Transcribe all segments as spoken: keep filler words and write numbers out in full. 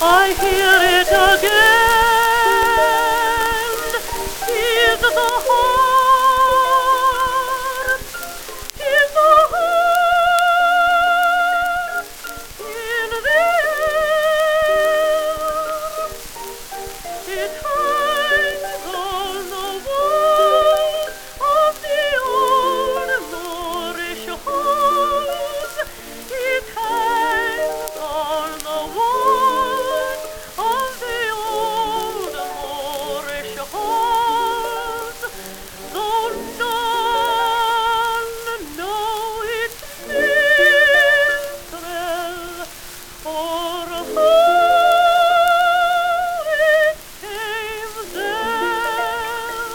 I hear it again. Tis the harp, tis the harp in the air. It hangs on the walls of the old Moorish halls. It hangs on the walls of the old Moorish halls. Though none know its minstrel or how it came down.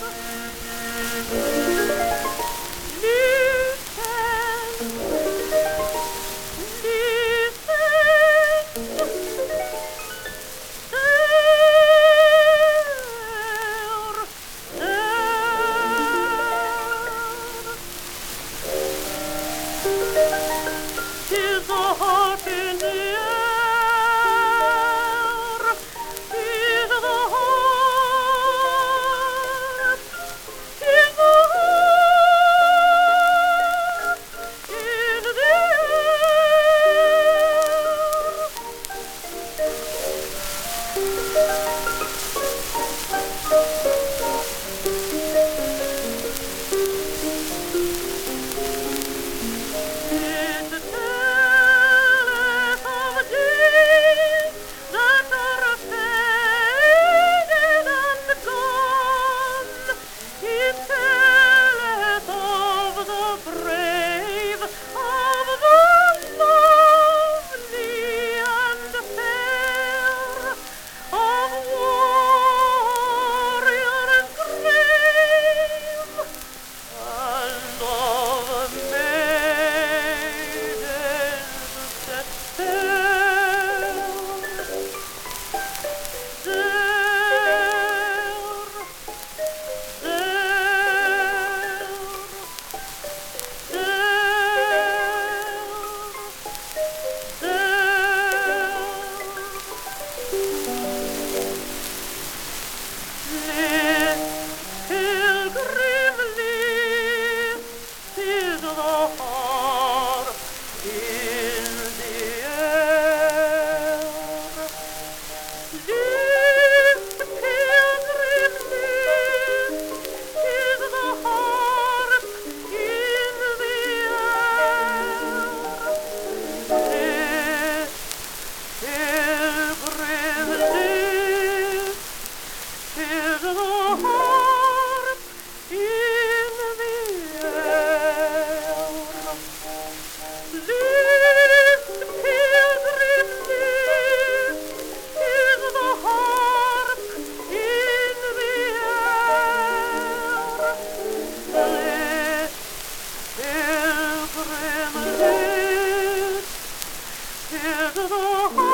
Listen, tis a harp in the air, tis the harp, tis the harp in the It telleth of days that are faded and gone. It telleth of the brave, of the lovely and fair, of warriors grave, and of maidens set fair. There, there, there, there. Pilgrim, list, tis the harp in the air. List, pilgrim, list, tis the harp in the air. List, pilgrim, list, tis the harp in the air. List, pilgrim, list, tis the harp in the air. List, pilgrim, list, tis the harp